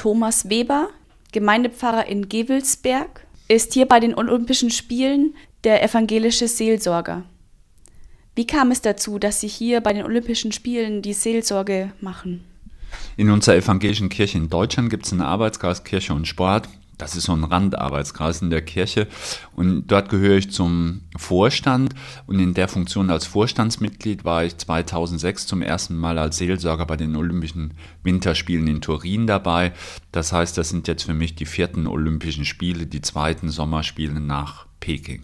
Thomas Weber, Gemeindepfarrer in Gevelsberg, ist hier bei den Olympischen Spielen der evangelische Seelsorger. Wie kam es dazu, dass Sie hier bei den Olympischen Spielen die Seelsorge machen? In unserer evangelischen Kirche in Deutschland gibt es einen Arbeitskreis Kirche und Sport. Das ist so ein Randarbeitskreis in der Kirche und dort gehöre ich zum Vorstand und in der Funktion als Vorstandsmitglied war ich 2006 zum ersten Mal als Seelsorger bei den Olympischen Winterspielen in Turin dabei. Das heißt, das sind jetzt für mich die 4. Olympischen Spiele, die 2. Sommerspiele nach Peking.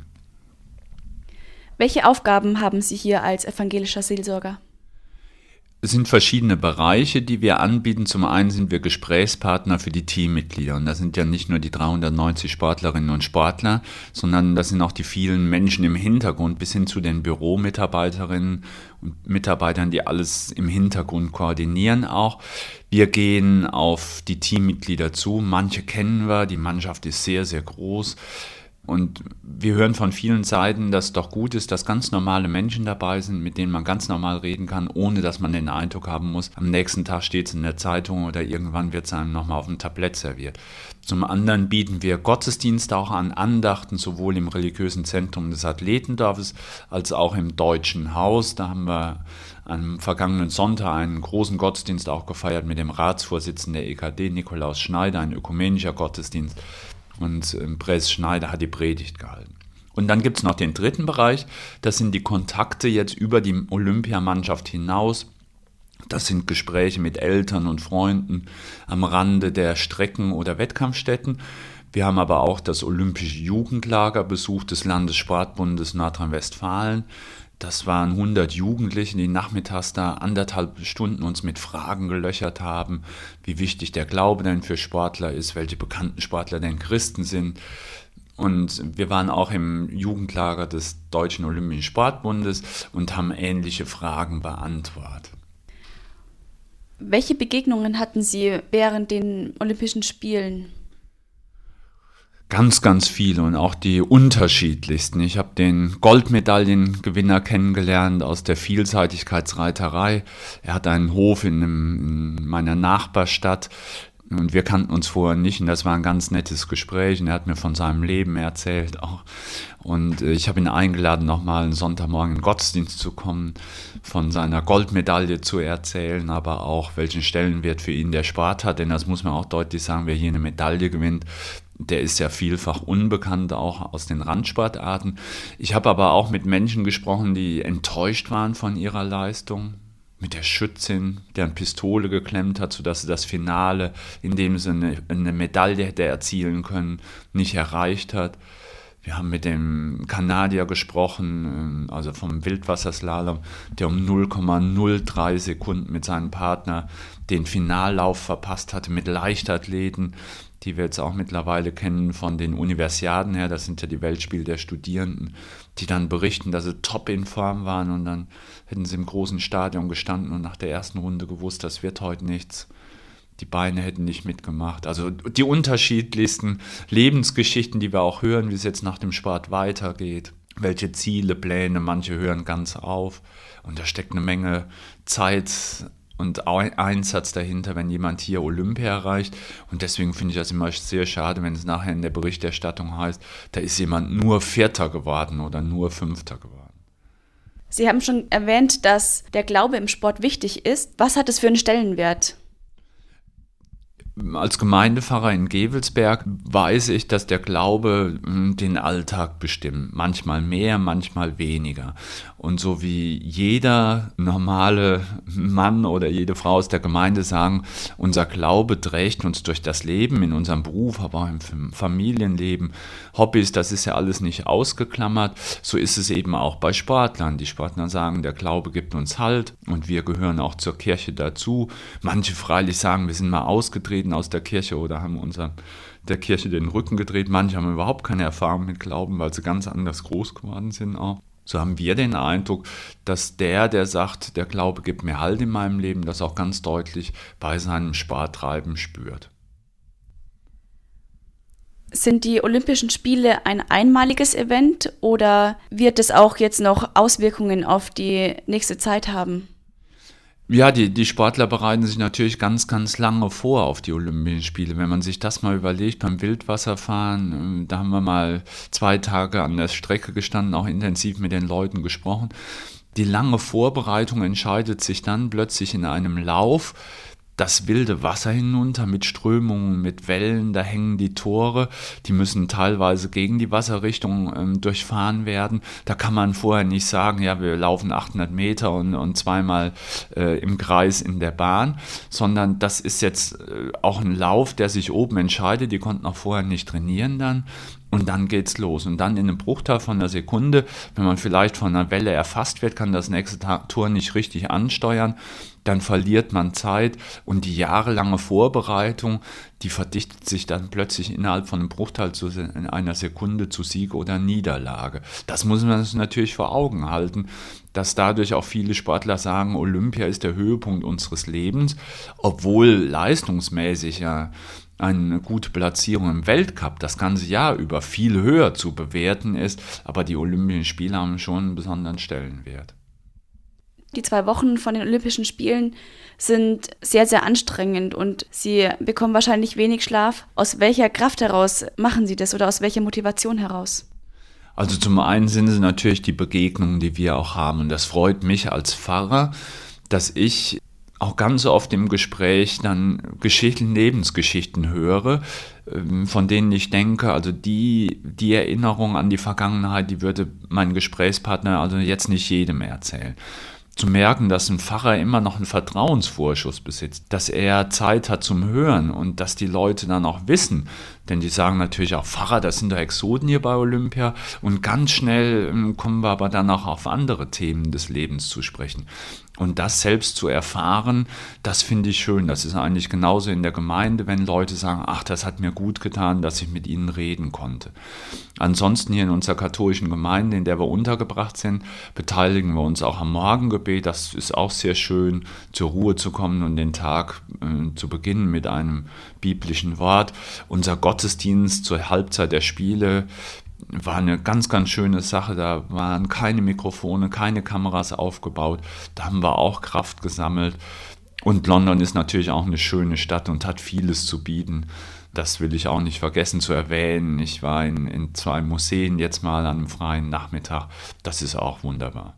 Welche Aufgaben haben Sie hier als evangelischer Seelsorger? Es sind verschiedene Bereiche, die wir anbieten. Zum einen sind wir Gesprächspartner für die Teammitglieder. Und das sind ja nicht nur die 390 Sportlerinnen und Sportler, sondern das sind auch die vielen Menschen im Hintergrund bis hin zu den Büromitarbeiterinnen und Mitarbeitern, die alles im Hintergrund koordinieren auch. Wir gehen auf die Teammitglieder zu. Manche kennen wir, die Mannschaft ist sehr, sehr groß. Und wir hören von vielen Seiten, dass es doch gut ist, dass ganz normale Menschen dabei sind, mit denen man ganz normal reden kann, ohne dass man den Eindruck haben muss, am nächsten Tag steht es in der Zeitung oder irgendwann wird es einem nochmal auf dem Tablett serviert. Zum anderen bieten wir Gottesdienste auch an, Andachten, sowohl im religiösen Zentrum des Athletendorfes als auch im Deutschen Haus. Da haben wir am vergangenen Sonntag einen großen Gottesdienst auch gefeiert mit dem Ratsvorsitzenden der EKD, Nikolaus Schneider, ein ökumenischer Gottesdienst. Und Präses Schneider hat die Predigt gehalten. Und dann gibt es noch den dritten Bereich, das sind die Kontakte jetzt über die Olympiamannschaft hinaus. Das sind Gespräche mit Eltern und Freunden am Rande der Strecken oder Wettkampfstätten. Wir haben aber auch das Olympische Jugendlager besucht des Landessportbundes Nordrhein-Westfalen. Das waren 100 Jugendliche, die nachmittags da 1,5 Stunden uns mit Fragen gelöchert haben, wie wichtig der Glaube denn für Sportler ist, welche bekannten Sportler denn Christen sind. Und wir waren auch im Jugendlager des Deutschen Olympischen Sportbundes und haben ähnliche Fragen beantwortet. Welche Begegnungen hatten Sie während den Olympischen Spielen? Ganz, ganz viele und auch die unterschiedlichsten. Ich habe den Goldmedaillengewinner kennengelernt aus der Vielseitigkeitsreiterei. Er hat einen Hof in meiner Nachbarstadt und wir kannten uns vorher nicht und das war ein ganz nettes Gespräch und er hat mir von seinem Leben erzählt auch. Und ich habe ihn eingeladen, nochmal einen Sonntagmorgen in den Gottesdienst zu kommen, von seiner Goldmedaille zu erzählen, aber auch welchen Stellenwert für ihn der Sport hat, denn das muss man auch deutlich sagen, wer hier eine Medaille gewinnt, der ist ja vielfach unbekannt, auch aus den Randsportarten. Ich habe aber auch mit Menschen gesprochen, die enttäuscht waren von ihrer Leistung. Mit der Schützin, deren Pistole geklemmt hat, sodass sie das Finale, in dem sie eine Medaille hätte erzielen können, nicht erreicht hat. Wir haben mit dem Kanadier gesprochen, also vom Wildwasserslalom, der um 0,03 Sekunden mit seinem Partner den Finallauf verpasst hatte, mit Leichtathleten, die wir jetzt auch mittlerweile kennen von den Universiaden her, das sind ja die Weltspiele der Studierenden, die dann berichten, dass sie top in Form waren und dann hätten sie im großen Stadion gestanden und nach der ersten Runde gewusst, das wird heute nichts. Die Beine hätten nicht mitgemacht. Also die unterschiedlichsten Lebensgeschichten, die wir auch hören, wie es jetzt nach dem Sport weitergeht. Welche Ziele, Pläne, manche hören ganz auf. Und da steckt eine Menge Zeit und Einsatz dahinter, wenn jemand hier Olympia erreicht. Und deswegen finde ich das immer sehr schade, wenn es nachher in der Berichterstattung heißt, da ist jemand nur Vierter geworden oder nur Fünfter geworden. Sie haben schon erwähnt, dass der Glaube im Sport wichtig ist. Was hat es für einen Stellenwert? Als Gemeindepfarrer in Gevelsberg weiß ich, dass der Glaube den Alltag bestimmt. Manchmal mehr, manchmal weniger. Und so wie jeder normale Mann oder jede Frau aus der Gemeinde sagen, unser Glaube trägt uns durch das Leben, in unserem Beruf, aber auch im Familienleben, Hobbys, das ist ja alles nicht ausgeklammert. So ist es eben auch bei Sportlern. Die Sportler sagen, der Glaube gibt uns Halt und wir gehören auch zur Kirche dazu. Manche freilich sagen, wir sind mal ausgetreten aus der Kirche oder haben der Kirche den Rücken gedreht. Manche haben überhaupt keine Erfahrung mit Glauben, weil sie ganz anders groß geworden sind auch. So haben wir den Eindruck, dass der sagt, der Glaube gibt mir Halt in meinem Leben, das auch ganz deutlich bei seinem Sporttreiben spürt. Sind die Olympischen Spiele ein einmaliges Event oder wird es auch jetzt noch Auswirkungen auf die nächste Zeit haben? Ja, die Sportler bereiten sich natürlich ganz, ganz lange vor auf die Olympischen Spiele. Wenn man sich das mal überlegt, beim Wildwasserfahren, da haben wir mal 2 Tage an der Strecke gestanden, auch intensiv mit den Leuten gesprochen. Die lange Vorbereitung entscheidet sich dann plötzlich in einem Lauf, das wilde Wasser hinunter mit Strömungen, mit Wellen, da hängen die Tore, die müssen teilweise gegen die Wasserrichtung durchfahren werden. Da kann man vorher nicht sagen, ja, wir laufen 800 Meter und zweimal im Kreis in der Bahn, sondern das ist jetzt auch ein Lauf, der sich oben entscheidet. Die konnten auch vorher nicht trainieren dann. Und dann geht's los. Und dann in einem Bruchteil von einer Sekunde, wenn man vielleicht von einer Welle erfasst wird, kann das nächste Tor nicht richtig ansteuern. Dann verliert man Zeit und die jahrelange Vorbereitung, die verdichtet sich dann plötzlich innerhalb von einem Bruchteil in einer Sekunde zu Sieg oder Niederlage. Das muss man sich natürlich vor Augen halten, dass dadurch auch viele Sportler sagen, Olympia ist der Höhepunkt unseres Lebens, obwohl leistungsmäßig ja eine gute Platzierung im Weltcup das ganze Jahr über viel höher zu bewerten ist, aber die Olympischen Spiele haben schon einen besonderen Stellenwert. Die 2 Wochen von den Olympischen Spielen sind sehr, sehr anstrengend und Sie bekommen wahrscheinlich wenig Schlaf. Aus welcher Kraft heraus machen Sie das oder aus welcher Motivation heraus? Also zum einen sind es natürlich die Begegnungen, die wir auch haben, und das freut mich als Pfarrer, dass ich auch ganz oft im Gespräch dann Lebensgeschichten höre, von denen ich denke, also die Erinnerung an die Vergangenheit, die würde mein Gesprächspartner also jetzt nicht jedem erzählen. Zu merken, dass ein Pfarrer immer noch einen Vertrauensvorschuss besitzt, dass er Zeit hat zum Hören und dass die Leute dann auch wissen, denn die sagen natürlich auch, Pfarrer, das sind doch Exoten hier bei Olympia, und ganz schnell kommen wir aber dann auch auf andere Themen des Lebens zu sprechen. Und das selbst zu erfahren, das finde ich schön. Das ist eigentlich genauso in der Gemeinde, wenn Leute sagen, ach, das hat mir gut getan, dass ich mit ihnen reden konnte. Ansonsten hier in unserer katholischen Gemeinde, in der wir untergebracht sind, beteiligen wir uns auch am Morgengebet. Das ist auch sehr schön, zur Ruhe zu kommen und den Tag zu beginnen mit einem biblischen Wort. Unser Gottesdienst zur Halbzeit der Spiele war eine ganz, ganz schöne Sache. Da waren keine Mikrofone, keine Kameras aufgebaut. Da haben wir auch Kraft gesammelt. Und London ist natürlich auch eine schöne Stadt und hat vieles zu bieten. Das will ich auch nicht vergessen zu erwähnen. Ich war in 2 Museen jetzt mal an einem freien Nachmittag. Das ist auch wunderbar.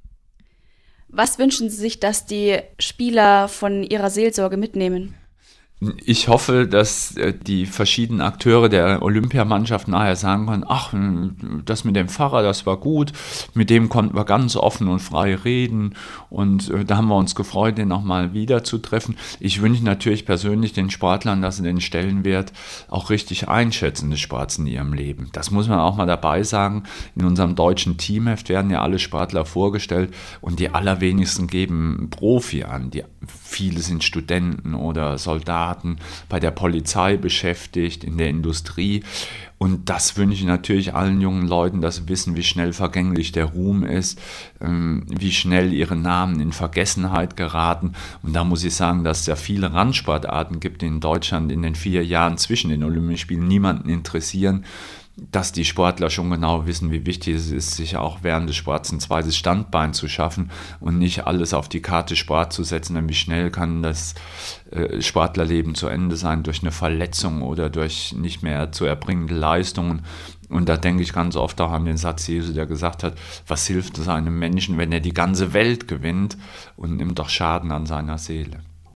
Was wünschen Sie sich, dass die Spieler von Ihrer Seelsorge mitnehmen? Ich hoffe, dass die verschiedenen Akteure der Olympiamannschaft nachher sagen können, ach, das mit dem Pfarrer, das war gut, mit dem konnten wir ganz offen und frei reden und da haben wir uns gefreut, den nochmal wiederzutreffen. Ich wünsche natürlich persönlich den Sportlern, dass sie den Stellenwert auch richtig einschätzen des Sports in ihrem Leben. Das muss man auch mal dabei sagen. In unserem deutschen Teamheft werden ja alle Sportler vorgestellt und die allerwenigsten geben Profi an. Viele sind Studenten oder Soldaten, bei der Polizei beschäftigt, in der Industrie. Und das wünsche ich natürlich allen jungen Leuten, dass sie wissen, wie schnell vergänglich der Ruhm ist, wie schnell ihre Namen in Vergessenheit geraten. Und da muss ich sagen, dass es ja viele Randsportarten gibt, die in Deutschland in den 4 Jahren zwischen den Olympischen Spielen niemanden interessieren, dass die Sportler schon genau wissen, wie wichtig es ist, sich auch während des Sports ein zweites Standbein zu schaffen und nicht alles auf die Karte Sport zu setzen, denn wie schnell kann das Sportlerleben zu Ende sein durch eine Verletzung oder durch nicht mehr zu erbringende Leistungen. Und da denke ich ganz oft auch an den Satz Jesu, der gesagt hat, was hilft es einem Menschen, wenn er die ganze Welt gewinnt und nimmt doch Schaden an seiner Seele.